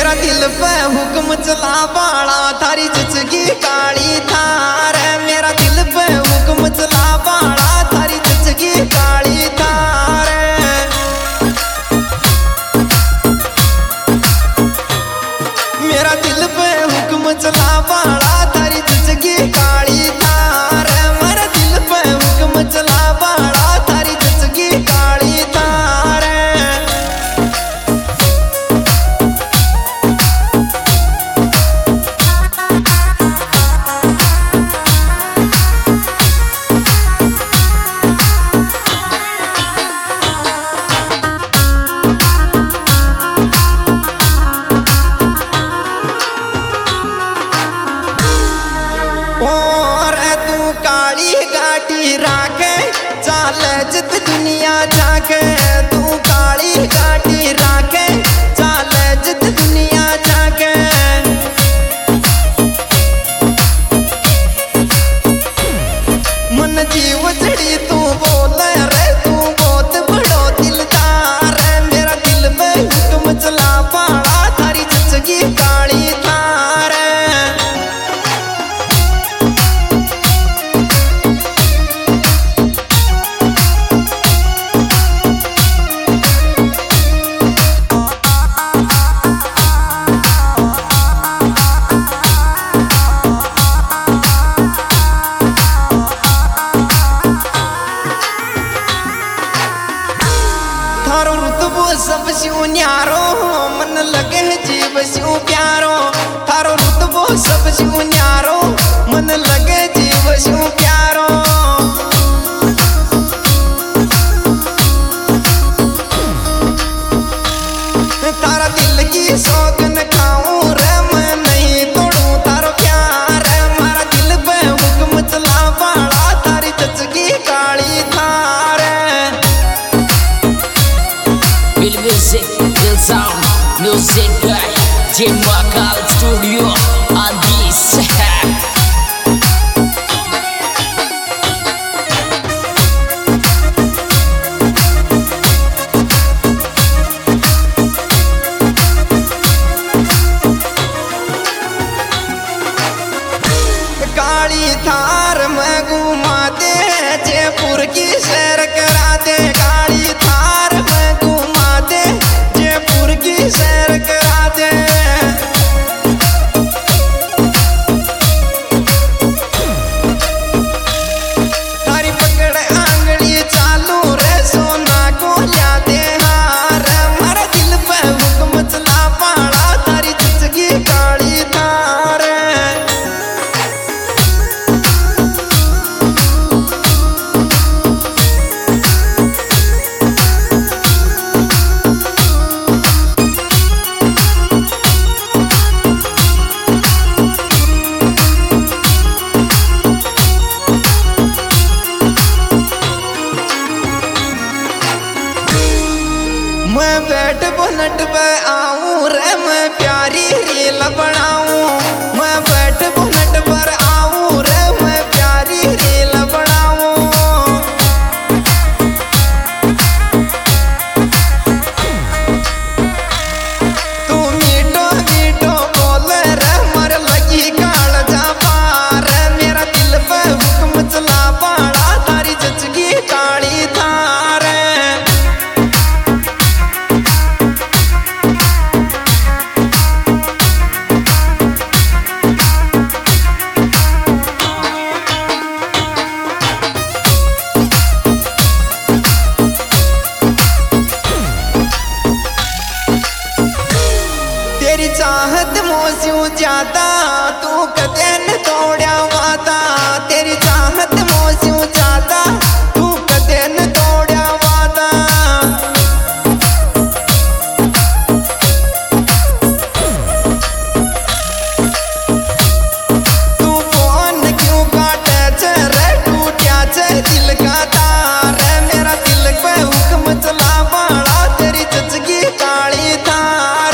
मेरा दिल पे हुक्म चला बाड़ा थारी चचगी काली थार। मेरा दिल पे हुक्म चला बाड़ा थारी चचगी काली थार। मेरा दिल पे हुक्म चला बाड़ा थारी चचगी काली थार। मेरा दिल पे हुक्म चला बाड़ा थारी चचगी काली थार। और तू काली गाटी राखे चाल जित दुनिया जाके। तू काली गाटी राखे चाल जित दुनिया जाके। मन जीव जड़ी तू बोल रे तू बहुत बड़ो दिलदार। मेरा दिल में हुक्म चला पाड़ा थारी चचगी काली थार। थारो रुतबो सब स्यू न्यारो मन लगे जीव स्यू प्यारो। थारो रुतबो सब स्यू न्यारो मन लगे जीव स्यू प्यारो। तारा दिल की सौगन खाऊं रे मैं नहीं तोड़ूं तारो प्यार। मारा दिल पे हुक्म चला बाड़ा थारी चचगी काली Thar. Real music, real sound, music guy, Jim Wakal Studio on this. काली थार में घुमा दे जयपुर की सैर करा दे। काली थार में घुमा दे जयपुर की सैर करा दे। थारी पकड़ आंगली चालू रे सोना को ला दे हार। मारा दिल पे हुक्म चला पाड़ा थारी चचगी काली थार। मैं बैठ बोनट पे आऊं रे मैं प्यारी रील बनाऊं। मैं बैठ बोनट पर आऊं रे मैं प्यारी रील बनाऊं। तू मीठो मीठो बोल रे मर लगी काल जा पार। मेरा दिल पे हुक्म चला पाड़ा थारी चचगी काली थार। तेरी चाहत मोस्यूं ज्यादा तू कदे न तोड़या वादा। तेरी चाहत मोस्यूं ज्यादा तू कदे न तोड़या वादा। तू फोन क्यों काटे च रे टूटया च दिल का तार। मेरा दिल पे हुक्म चला बाड़ा तेरी चचगी काली थार।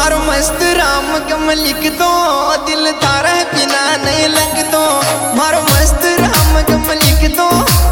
मारो मस्त राम गम लिख दो, दिल तारा बिना नहीं लग दो। मारो मस्त राम गम लिख दो,